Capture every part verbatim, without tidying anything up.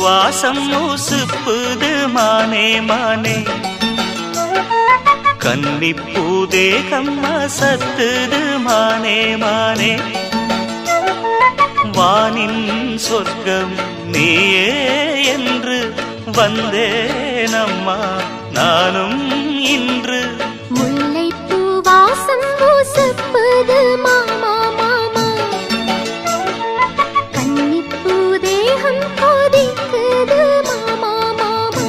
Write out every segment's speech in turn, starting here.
வாசம் ஊசுப்புது மானே மானே, கன்னிப்பூ தேகம் அசத்துது மானே மானே, வானின் சொர்க்கம் நீயே என்று வந்தேனம்மா நானும் இன்று. முல்லைப்பூ வாசம் ஊசுப்புது மாமா மாமா, கன்னிப்பூ தேகம் கொதிக்குது மாமா மாமா.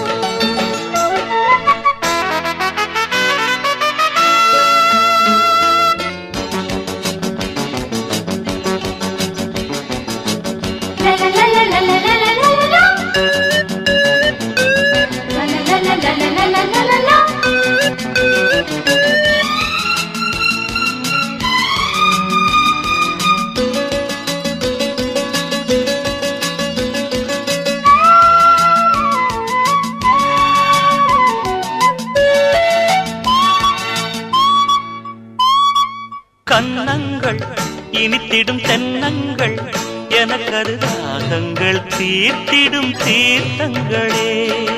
கன்னங்கள் இனித்திடும் தென்னங்கள் எனக்கது ராகங்கள் தீர்த்திடும் தீர்த்தங்களே.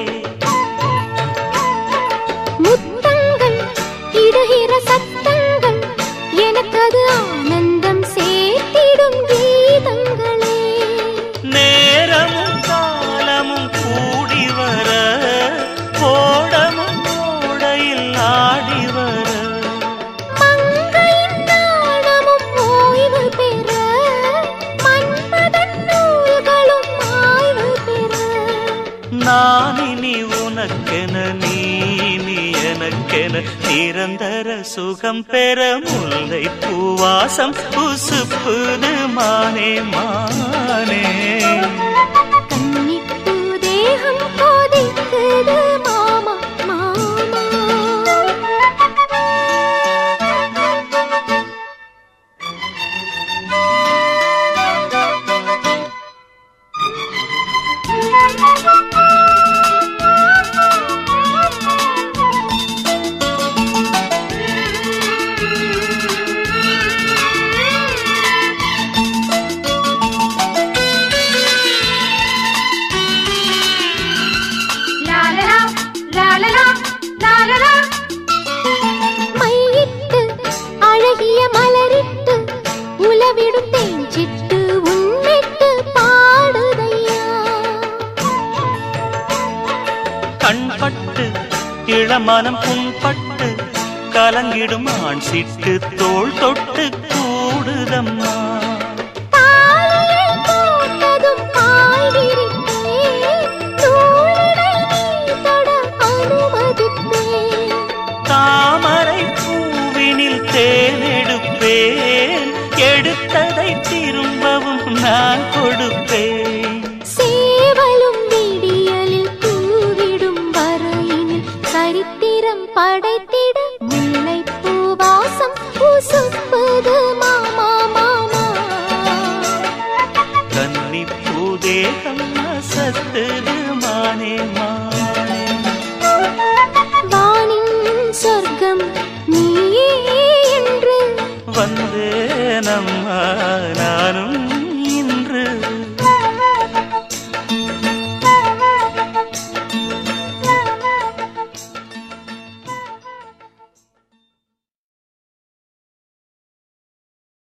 முத்தங்கள் இடுகிற சத்தங்கள் எனக்கது ஆனந்தம் சேர்த்திடும் கீதங்களே. நேரமும் காலமும் கூடி வர, கோடமும் ஓடையில் ஆடி வர, நானினி உனக்கென நீ நீ எனக்கென நிரந்தர சுகம் பெற முல்லை பூவாசம் உசுப்புது மானே மானே. கன்னிப்பூ தேகம் கொதிக்குது மாமா மாமா. மையிட்டு அழகிய மலரிட்டு உலவிடும் தேஞ்சிட்டு உன்னிட்டு பாடுதையா. கண்பட்டு இளமனம் புண்பட்டு கலங்கிடும் ஆண் சிட்டு தோள் தொட்டு கூடுதம்மா. தாமரை பூவினில் தேனெடுப்பேன், எடுத்ததை திரும்பவும் நான் கொடுப்பேன். சேவலும் விடியலில் பூவிடும் வரையினில் சரித்திரம் படைத்திட முல்லைப்பூ வாசம் உசுப்புது மாமா மாமா. கன்னிப்பூ தேகம் அசத்துது மானே மானே, சொர்க்கம் நீயே என்று வந்தேனம்மா.